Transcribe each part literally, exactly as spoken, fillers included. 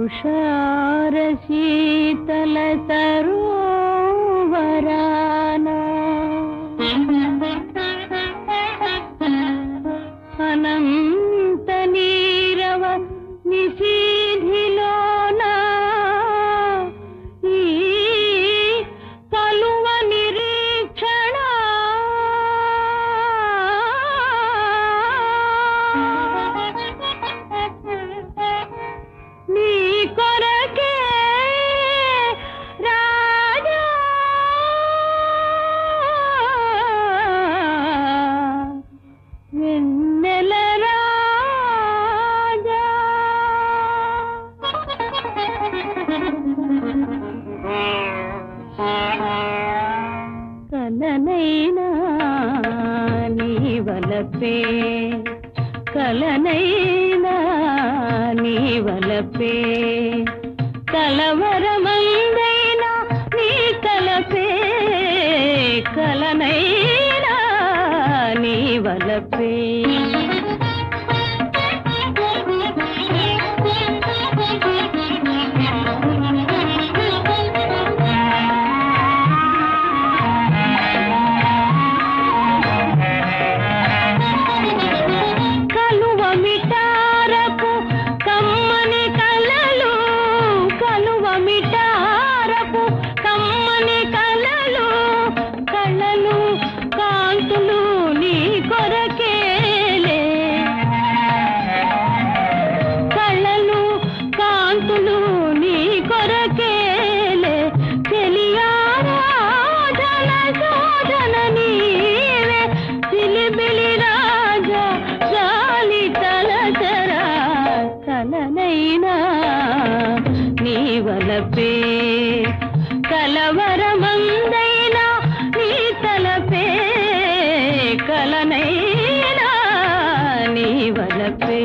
तुषार शीतल सरोवराना अनंत नीरव निशीधिलोना ई कलुव निरीक्षण నీ కొరకే రాజా వెన్నెల రాజా కలనైనా నీ వలపే కలనైనా నీ వలపే కలవరమందైనా నీ తలపే కలనైనా నీ వలపే కలనైనా నీ వలపే కలవరమందైనా నీ తలపే కలనైనా నీ వలపే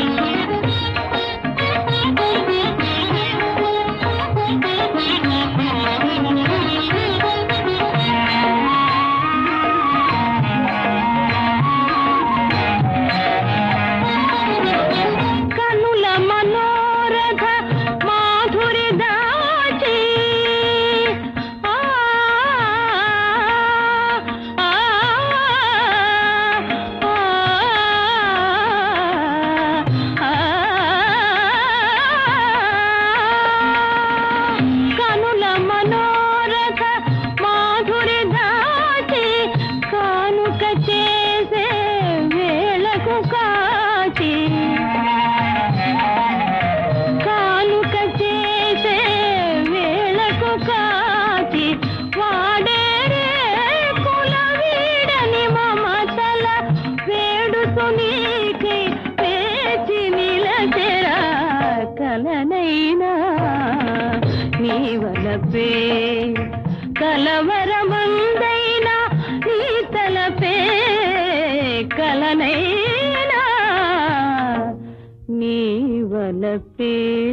కానుక చేసే వేళకు కాచి వాడేరే కుల వీడని మమతల వేడుతు నీకై పేచి నిలచెరా కలనైనా నీ వలపే కలవరమందైనా నీ తలపే కలనైనా నీ వలపే